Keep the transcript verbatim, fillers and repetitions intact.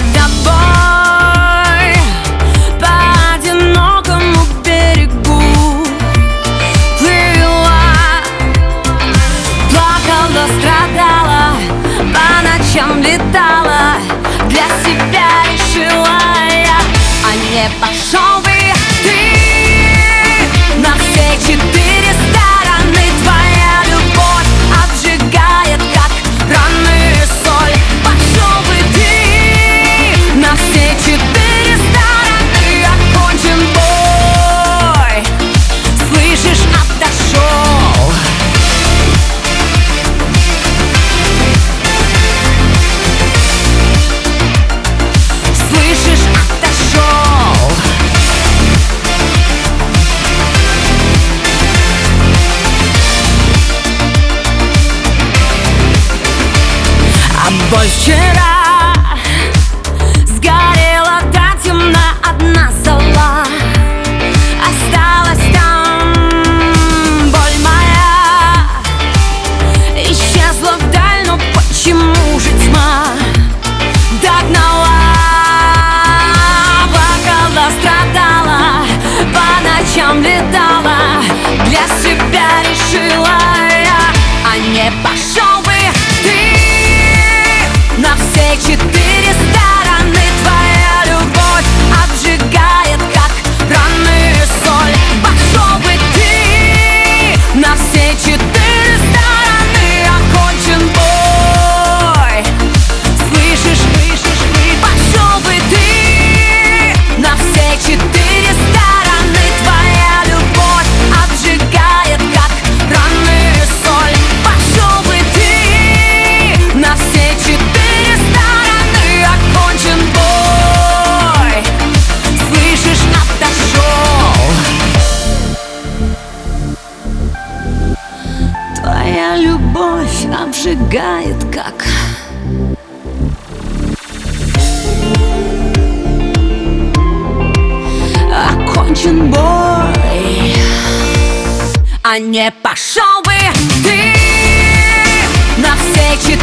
тобой по одинокому берегу плыла, плакала, страдала, по ночам летала, для себя решила я, а не пошел бы ты на все четыре стороны. Твоя любовь обжигает, как раны соль. Пошел бы ты на все четыре стороны. Окончен бой, слышишь, отошел. Слышишь, отошел. А боль вчера сгорела до темна, одна зола осталась там. Боль моя исчезла вдаль, но почему же тьма догнала? Плакала, страдала, по ночам летала, для себя решила я, а не пошел бы ты на все четыре стороны. Твоя любовь обжигает, как раны соль. Пошел бы ты на все четыре стороны. Окончен бой, слышишь, слышишь, пошел бы ты на все четыре стороны. Твоя любовь обжигает, как раны соль. Пошел бы ты на все четыре стороны. Окончен бой, слышишь, отошел. Твоя любовь обжигает, как окончен бой, а не пошел бы ты на все четыре